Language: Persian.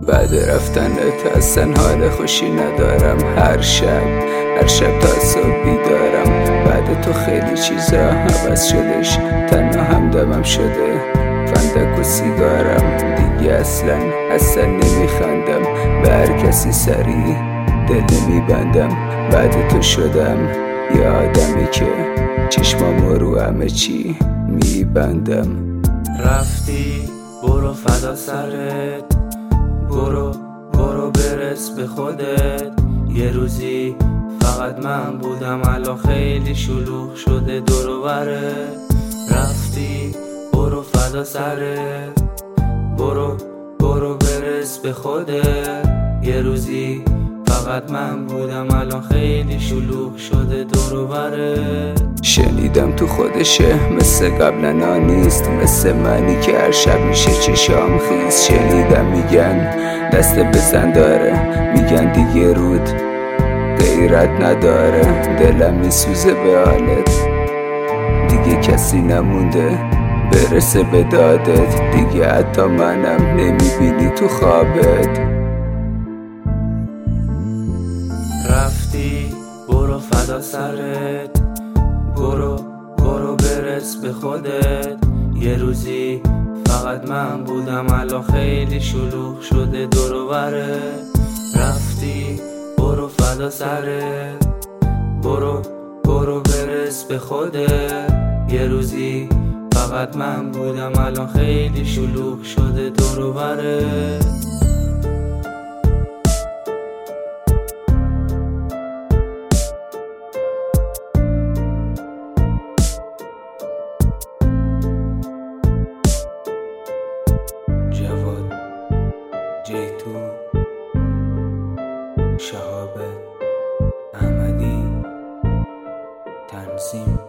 بعد رفتنت اصلا حال خوشی ندارم. هر شب تا صبح بیدارم. بعد تو خیلی چیزا عوض شدش، تنها همدمم شده فندک و سیگارم. دیگه اصلا نمیخندم به هر کسی، سریع دل نمیبندم. بعد تو شدم یه آدمی که چشمامو رو همه چی میبندم. رفتی برو فدا سرت، برو برس به خودت. یه روزی فقط من بودم، الان خیلی شلوغ شده دور و برت. رفتی برو فدا سرت، برو برس به خودت. یه روزی فقط من بودم، الان خیلی شلوغ شده دور و برت. شنیدم تو خودشه مثل قبلنا نیست، مثل منی که هر شب میشه چشام خیز. شنیدم میگن دست بزن داره، میگن دیگه رود غیرت نداره. دلم میسوزه به حالت، دیگه کسی نمونده برسه به دادت. دیگه حتی منم نمیبینی تو خوابت. رفتی برو فدا سرت، برو برس به خودت. یه روزی فقط من بودم، الان خیلی شلوغ شده دور و برت. رفتی برو فدا سرت، برو برس به خودت. یه روزی فقط من بودم، الان خیلی شلوغ شده دور و برت. جواد، جیتون، شهاب احمدی، تنظیم